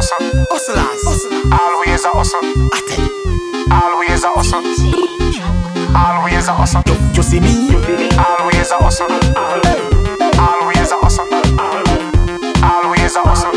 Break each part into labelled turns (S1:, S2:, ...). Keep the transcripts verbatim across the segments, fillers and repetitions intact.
S1: hustle.
S2: Hustlers,
S1: Always a hustle.
S2: I tell you,
S1: Always a hustle. Always a hustle.
S2: you, you see me?
S1: Always a hustle. Always a hustle. Always a hustle.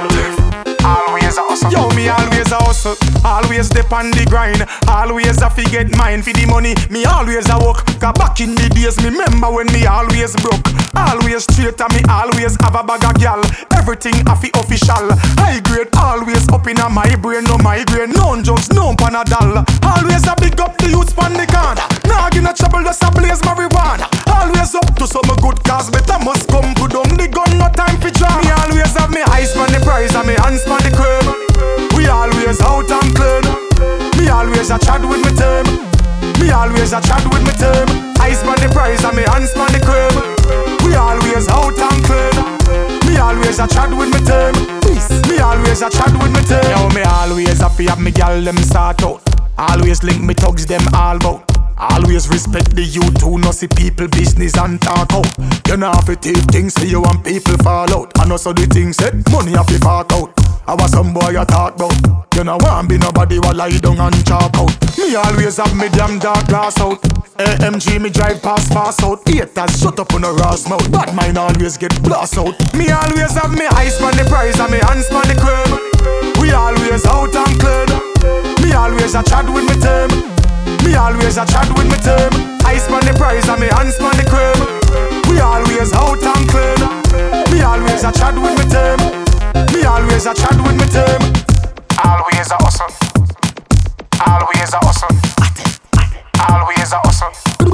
S1: Always a hustle.
S3: Yo, me always a hustle, always dep on the grind. Always a fi get mine for the money. Me always a work. Cause back in the days, me remember when me always broke. Always straight and me always have a bag of gal. Everything a fi official. High grade always up in a my brain, no migraine, no drugs, no panadol. Always a big up the youths pon the corner. Nah give no trouble, just a blaze marijuana. Always up to some good cause, better must come put down the gun, no time for drama. Me always have me eyes on the prize and me hands on the curb. We always out and clean. Me always a chat with me term. Me always a chat with me term. Eyes on the prize and me hands on the curb. We always out and clean. Me always a chat with me term. Me always a chat with me term. Yo, me always a fi have me gal them start out. Always link me thugs them all bout. Always respect the youth who no see people business and talk out. You know have to take things for you and people fall out. And also the things said, money have to park out. I was some boy you talk about. You know want be nobody while lie down and chalk out. Me always have me damn dark glass out. A M G me drive past fast out. Haters shut up on a Ross mouth. Bad mind always get blast out. Me always have me eyes on the prize and me hands on the curb. We always out and clean. Me always a chat with me term. Me always a chat with me term. Eyes on the prize and me hands on the curb. We always out and clean. Me always a chat with me term. Me always a chat with me term.
S1: Always a hustle. Always a hustle. Always a hustle.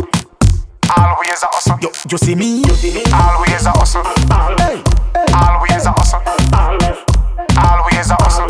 S1: Always a hustle.
S2: You, you see me?
S1: Always a hustle.
S2: Hey,
S1: Always a hustle. Always a hustle.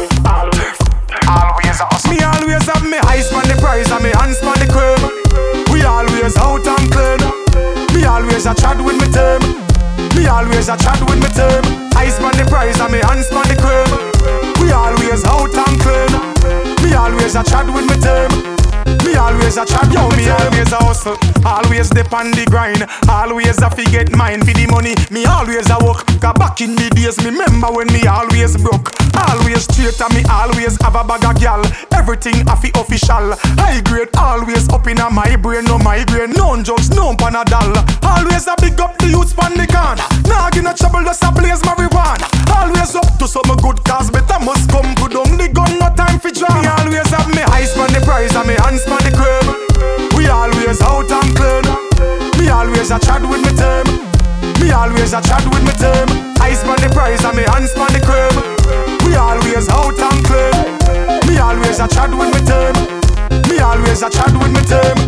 S1: Always a hustle.
S3: Me always have me eyes on the prize and me hands on the curb. We always out and clean. Me always a chat with me term. Me always a chat with me term. Eyes on the prize and me hands on the curb. We always out and clean. Me always a chat with me term. Me always a chat. Yo, me always a hustle, always dep on the grind. Always a fi get mine for the money. Me always a work. Cause back in the days, me remember when me always broke. Always straight and me always have a bag of gal. Everything a fi official. High grade always up in a my brain, no migraine, no drugs, no panadol. Always a big up the youths pon the corner. Nah give no trouble, just a blaze marijuana. Always up to some good cause, better must come put down the gun, no time for drama. Me always have me eyes on the prize and me hands on the curb. We always out and clean. Me always a chat with me term. Me always a chat with me term. Eyes on the prize and me hands on the curb. We always out and clean. Me always a chat with me term. Me always a chat with me term.